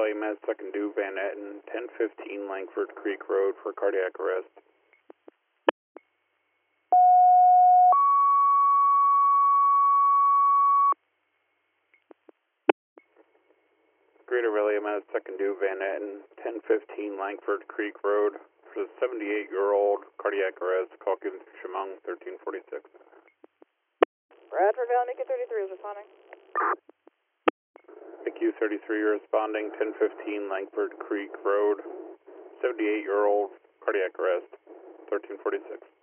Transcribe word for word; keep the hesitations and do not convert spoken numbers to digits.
Valley, Med Second Due, Van Etten, ten fifteen Langford Creek Road for cardiac arrest. Greater Valley, Med Second Due, Van Etten, ten fifteen Langford Creek Road for the seventy-eight-year-old cardiac arrest. Call given to Chemung, thirteen forty-six. Bradford Valley, Nikki thirty-three is responding. Thank you, thirty-three, you're responding, ten fifteen Langford Creek Road, seventy-eight-year-old cardiac arrest, thirteen forty-six.